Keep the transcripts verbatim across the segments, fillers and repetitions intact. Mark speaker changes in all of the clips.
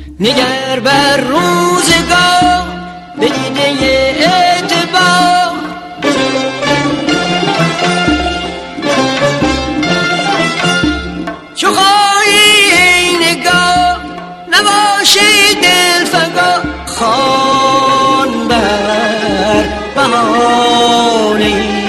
Speaker 1: نگر بر روزگار به دیده اعتبار، چو خواهی ای نگاه نباشی دلفگاه، خوان بر بهانه‌ای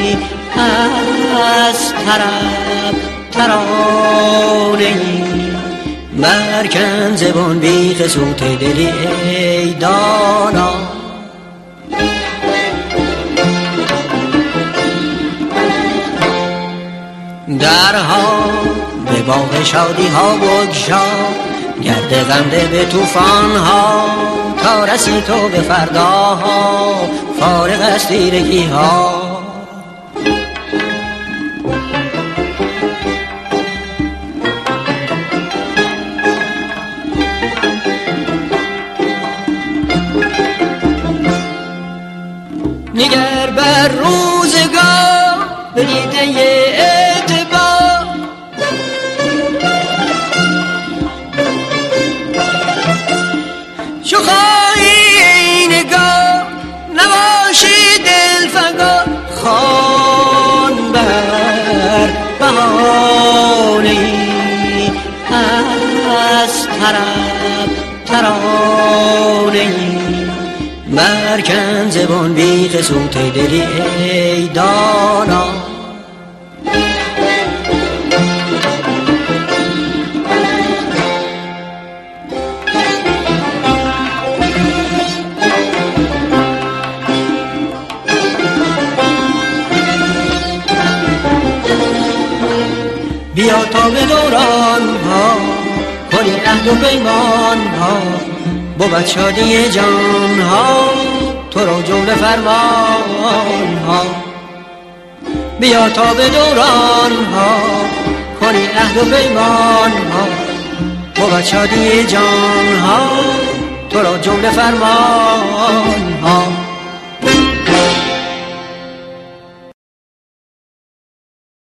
Speaker 1: از طرب ترانه‌ای، مرکن زبان بیخ سوت دلی ای دانا. درها به باغ شادی ها بگشا، گرد غمده به طوفان ها، تا رسی تو به فرداها فارغ از تیرگی ها. نگر بر روزگار به دیده اعتبار، چو خواهی ای نگاه نباشی دلفگاه، خوان بر بهانه‌ای از طرب ترانه‌ای، مرکن زبان بیخ سوت دلی ای دانا. بیا تا به دوران ها کنی عهد و پیمان ها، بود شادی جان ها تو را جمله فرمان ها. بیا تا به دوران ها کنی عهد و پیمان ها، بود شادی جان ها تو را جمله فرمان